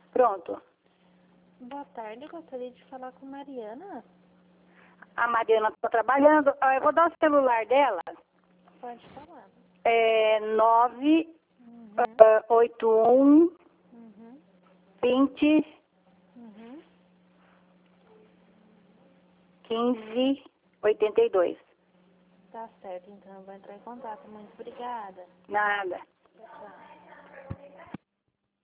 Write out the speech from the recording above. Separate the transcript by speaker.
Speaker 1: Pronto.
Speaker 2: Boa tarde, eu gostaria de falar com Mariana.
Speaker 1: A Mariana está trabalhando. Eu vou dar o celular dela.
Speaker 2: Pode falar.
Speaker 1: É 981 20 15 82.
Speaker 2: Tá certo, então eu vou entrar em contato. Muito obrigada.
Speaker 1: Nada.
Speaker 2: Tchau.